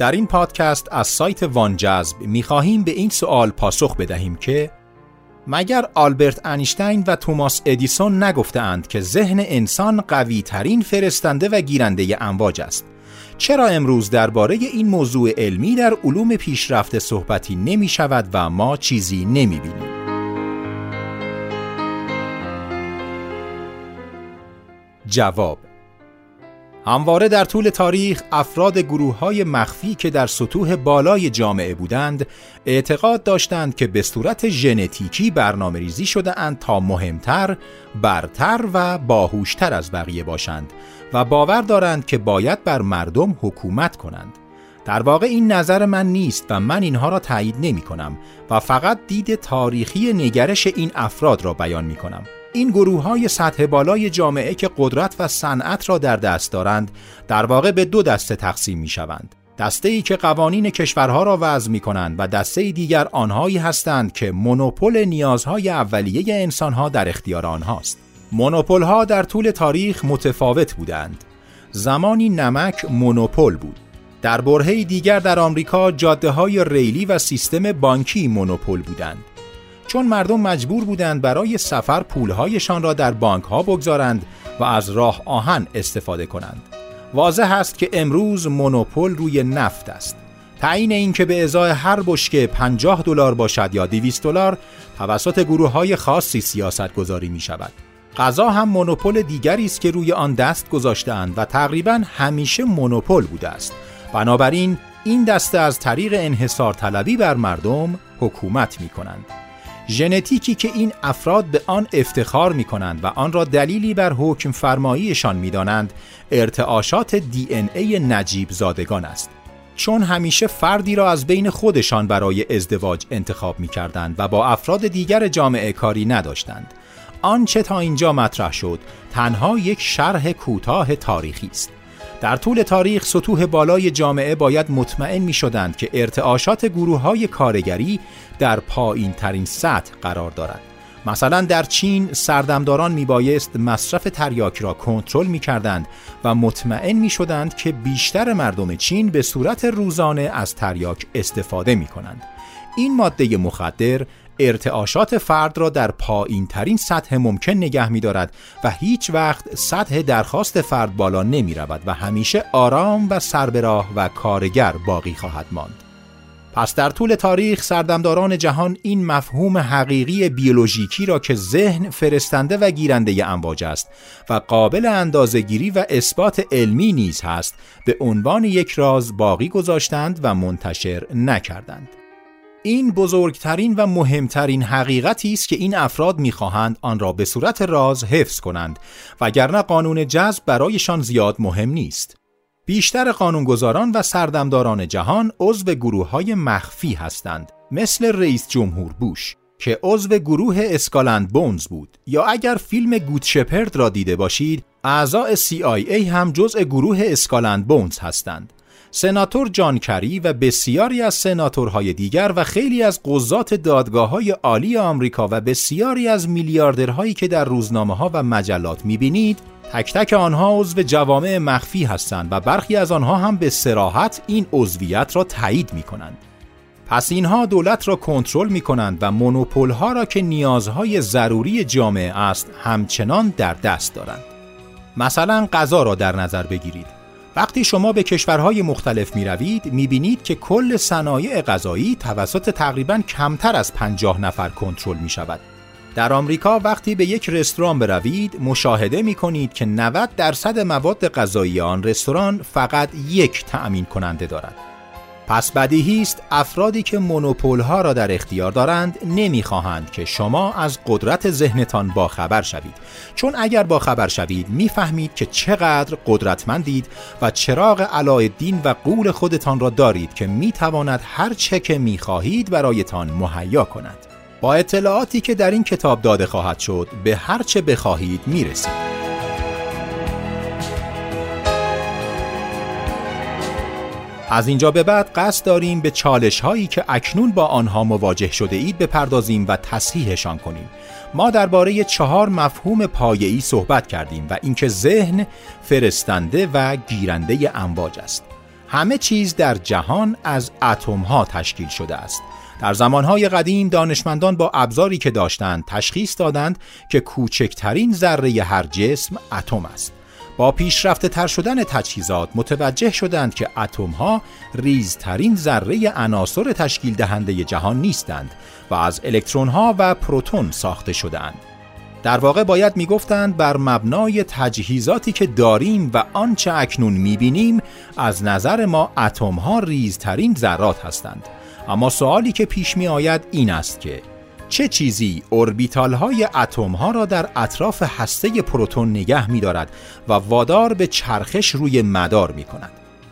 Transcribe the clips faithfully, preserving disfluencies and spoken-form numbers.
در این پادکست از سایت وانجذب می‌خواهیم به این سوال پاسخ بدهیم که مگر آلبرت اینشتین و توماس ادیسون نگفته‌اند که ذهن انسان قوی‌ترین فرستنده و گیرنده امواج است؟ چرا امروز درباره این موضوع علمی در علوم پیشرفته صحبتی نمی‌شود و ما چیزی نمی‌بینیم؟ جواب: همواره در طول تاریخ افراد گروه‌های مخفی که در سطوح بالای جامعه بودند اعتقاد داشتند که به صورت ژنتیکی برنامه‌ریزی شده‌اند تا مهمتر، برتر و باهوشتر از بقیه باشند و باور دارند که باید بر مردم حکومت کنند. در واقع این نظر من نیست و من اینها را تایید نمی‌کنم و فقط دید تاریخی نگرش این افراد را بیان می‌کنم. این گروه‌های سطح بالای جامعه که قدرت و صنعت را در دست دارند، در واقع به دو دسته تقسیم می‌شوند. دسته‌ای که قوانین کشورها را وضع می‌کنند و دسته دیگر آنهایی هستند که مونوپول نیازهای اولیه انسان‌ها در اختیار آنهاست. مونوپول‌ها در طول تاریخ متفاوت بودند. زمانی نمک مونوپول بود. در برهه‌ای دیگر در آمریکا جاده‌های ریلی و سیستم بانکی مونوپول بودند. چون مردم مجبور بودند برای سفر پولهایشان را در بانک‌ها بگذارند و از راه آهن استفاده کنند. واضح است که امروز مونوپول روی نفت است. تعیین این که به ازای هر بشکه پنجاه دلار باشد یا دویست دلار توسط گروه‌های خاصی سیاست گذاری می شود. غذا هم مونوپول دیگری است که روی آن دست گذاشته‌اند و تقریباً همیشه مونوپول بوده است. بنابراین این دسته از طریق انحصار طلبی بر مردم حکومت می کنند. ژنتیکی که این افراد به آن افتخار می کنند و آن را دلیلی بر حکم فرماییشان می دانند، ارتعاشات دی ان ای نجیب زادگان است. چون همیشه فردی را از بین خودشان برای ازدواج انتخاب می کردند و با افراد دیگر جامعه کاری نداشتند. آنچه تا اینجا مطرح شد تنها یک شرح کوتاه تاریخی است. در طول تاریخ سطوح بالای جامعه باید مطمئن می شدند که ارتعاشات گروه‌های کارگری در پایین ترین سطح قرار دارد. مثلا در چین سردمداران می بایست مصرف تریاک را کنترل می کردند و مطمئن می شدند که بیشتر مردم چین به صورت روزانه از تریاک استفاده می کنند. این ماده مخدر ارتعاشات فرد را در پایین ترین سطح ممکن نگه می دارد و هیچ وقت سطح درخواست فرد بالا نمی رود و همیشه آرام و سربراه و کارگر باقی خواهد ماند. پس در طول تاریخ سردمداران جهان این مفهوم حقیقی بیولوژیکی را که ذهن فرستنده و گیرنده امواج است و قابل اندازه‌گیری و اثبات علمی نیز هست به عنوان یک راز باقی گذاشتند و منتشر نکردند. این بزرگترین و مهمترین حقیقتی است که این افراد می‌خواهند آن را به صورت راز حفظ کنند، وگرنه قانون جذب برایشان زیاد مهم نیست. بیشتر قانونگذاران و سردمداران جهان عضو گروه‌های مخفی هستند، مثل رئیس جمهور بوش که عضو گروه اسکال اند بونز بود، یا اگر فیلم گود شپرد را دیده باشید، اعضای سی آی ای هم جزء گروه اسکال اند بونز هستند. سناتور جان کری و بسیاری از سناتورهای دیگر و خیلی از قضات دادگاه‌های عالی آمریکا و بسیاری از میلیاردرهایی که در روزنامه‌ها و مجلات می‌بینید، تک تک آنها عضو جوامع مخفی هستند و برخی از آنها هم به صراحت این عضویت را تایید می‌کنند. پس اینها دولت را کنترل می‌کنند و مونوپول‌ها را که نیازهای ضروری جامعه است همچنان در دست دارند. مثلا غذا را در نظر بگیرید. وقتی شما به کشورهای مختلف می روید می بینید که کل صنایع غذایی توسط تقریباً کمتر از پنجاه نفر کنترل می شود. در آمریکا وقتی به یک رستوران بروید مشاهده می کنید که نود درصد مواد غذایی آن رستوران فقط یک تأمین کننده دارد. پس بدیهی است افرادی که مونوپول‌ها را در اختیار دارند نمی‌خواهند که شما از قدرت ذهنتان باخبر شوید، چون اگر باخبر شوید می‌فهمید که چقدر قدرتمندید و چراغ علاءالدین و غول خودتان را دارید که می‌تواند هر چه که می‌خواهید برایتان مهیا کند. با اطلاعاتی که در این کتاب داده خواهد شد به هر چه بخواهید می‌رسید. از اینجا به بعد قصد داریم به چالش هایی که اکنون با آنها مواجه شده اید بپردازیم و تصحیحشان کنیم. ما درباره چهار مفهوم پایه‌ای صحبت کردیم و اینکه ذهن فرستنده و گیرنده امواج است. همه چیز در جهان از اتم‌ها تشکیل شده است. در زمانهای قدیم دانشمندان با ابزاری که داشتند تشخیص دادند که کوچکترین ذره هر جسم اتم است. با پیشرفته تر شدن تجهیزات متوجه شدند که اتم‌ها ریزترین ذره عناصر تشکیل دهنده جهان نیستند و از الکترون‌ها و پروتون ساخته شده‌اند. در واقع باید میگفتند بر مبنای تجهیزاتی که داریم و آنچه اکنون میبینیم از نظر ما اتم‌ها ریزترین ذرات هستند. اما سوالی که پیش می آید این است که چه چیزی اوربیتال‌های اتم‌ها را در اطراف هسته پروتون نگه می‌دارد و وادار به چرخش روی مدار می‌کند؟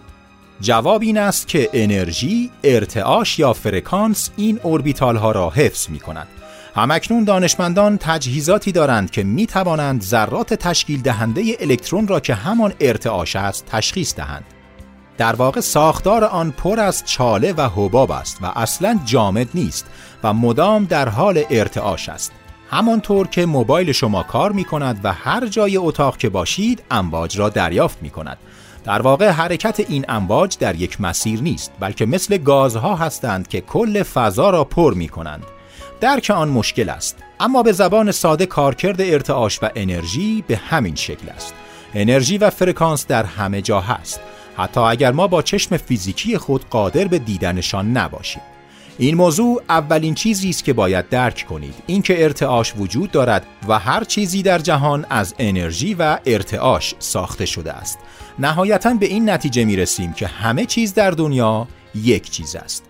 جواب این است که انرژی، ارتعاش یا فرکانس این اوربیتال‌ها را حفظ می‌کند. همکنون دانشمندان تجهیزاتی دارند که می‌توانند ذرات تشکیل دهنده الکترون را که همان ارتعاش است تشخیص دهند. در واقع ساختار آن پر از چاله و حباب است و اصلاً جامد نیست و مدام در حال ارتعاش است. همانطور که موبایل شما کار می کند و هر جای اتاق که باشید امواج را دریافت می کند. در واقع حرکت این امواج در یک مسیر نیست، بلکه مثل گازها هستند که کل فضا را پر می کنند. درک آن مشکل است، اما به زبان ساده کارکرد ارتعاش و انرژی به همین شکل است. انرژی و فرکانس در همه جا هست، حتی اگر ما با چشم فیزیکی خود قادر به دیدنشان نباشیم. این موضوع اولین چیزی است که باید درک کنید، اینکه ارتعاش وجود دارد و هر چیزی در جهان از انرژی و ارتعاش ساخته شده است. نهایتاً به این نتیجه می رسیم که همه چیز در دنیا یک چیز است.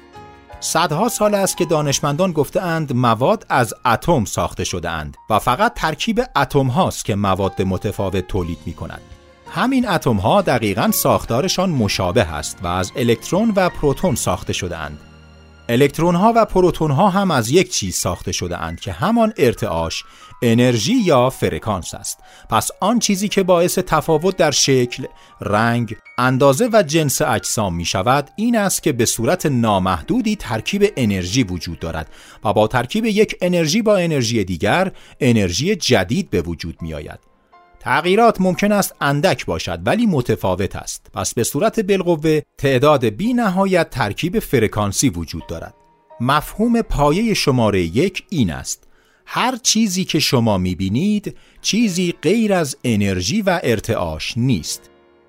صدها سال است که دانشمندان گفته‌اند مواد از اتم ساخته شده اند و فقط ترکیب اتم هاست که مواد متفاوت تولید می کند. همین اتم ها دقیقاً ساختارشان مشابه است و از الکترون و پروتون ساخته شده اند. الکترون ها و پروتون ها هم از یک چیز ساخته شده اند که همان ارتعاش، انرژی یا فرکانس است. پس آن چیزی که باعث تفاوت در شکل، رنگ، اندازه و جنس اجسام می شود این است که به صورت نامحدودی ترکیب انرژی وجود دارد و با ترکیب یک انرژی با انرژی دیگر انرژی جدید به وجود می آید. تغییرات ممکن است اندک باشد ولی متفاوت است. پس به صورت بالقوه تعداد بی نهایت ترکیب فرکانسی وجود دارد. مفهوم پایه شماره یک این است: هر چیزی که شما می‌بینید چیزی غیر از انرژی و ارتعاش نیست.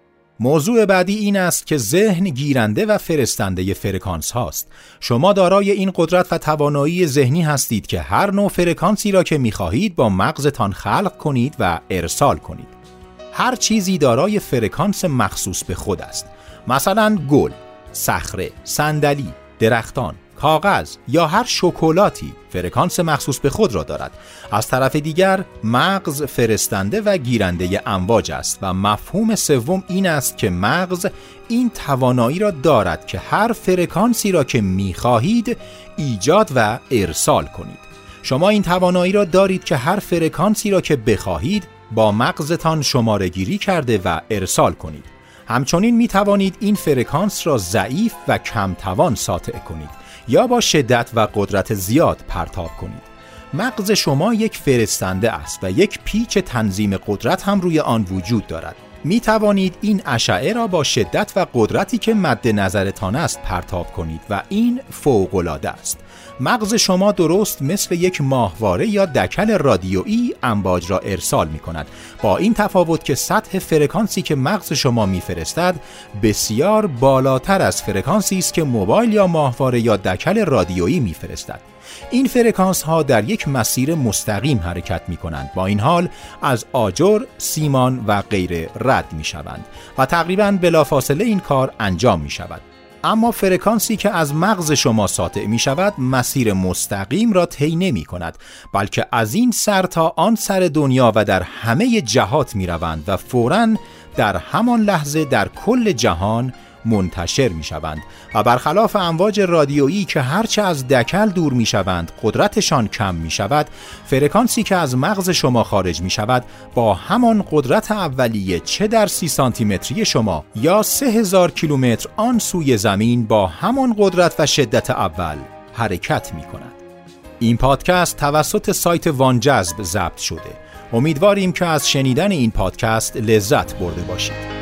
موضوع بعدی این است که ذهن گیرنده و فرستنده فرکانس هاست. شما دارای این قدرت و توانایی ذهنی هستید که هر نوع فرکانسی را که می‌خواهید با مغزتان خلق کنید و ارسال کنید. هر چیزی دارای فرکانس مخصوص به خود است. مثلا گل، صخره، صندلی، درختان، کاغذ یا هر شکلاتی فرکانس مخصوص به خود را دارد. از طرف دیگر مغز فرستنده و گیرنده امواج است و مفهوم سوم این است که مغز این توانایی را دارد که هر فرکانسی را که می‌خواهید ایجاد و ارسال کنید. شما این توانایی را دارید که هر فرکانسی را که بخواهید با مغزتان شماره گیری کرده و ارسال کنید. همچنین می توانید این فرکانس را ضعیف و کم توان ساطع کنید یا با شدت و قدرت زیاد پرتاب کنید. مغز شما یک فرستنده است و یک پیچ تنظیم قدرت هم روی آن وجود دارد. می توانید این اشعه را با شدت و قدرتی که مد نظرتان است پرتاب کنید و این فوق‌العاده است. مغز شما درست مثل یک ماهواره یا دکل رادیویی امواج را ارسال می کند، با این تفاوت که سطح فرکانسی که مغز شما می فرستد بسیار بالاتر از فرکانسی است که موبایل یا ماهواره یا دکل رادیویی می فرستد. این فرکانس ها در یک مسیر مستقیم حرکت می کنند، با این حال از آجر، سیمان و غیره رد می شوند و تقریباً بلافاصله این کار انجام می شود. اما فرکانسی که از مغز شما ساطع می شود مسیر مستقیم را طی نمی کند، بلکه از این سر تا آن سر دنیا و در همه جهات می روند و فوراً در همان لحظه در کل جهان منتشر می شوند و برخلاف امواج رادیویی که هرچه از دکل دور می شوند قدرتشان کم می شود، فرکانسی که از مغز شما خارج می شود با همان قدرت اولیه چه در سی سانتی متری شما یا سه هزار کیلومتر آن سوی زمین با همان قدرت و شدت اول حرکت می کند. این پادکست توسط سایت وانجذب ضبط شده. امیدواریم که از شنیدن این پادکست لذت برده باشید.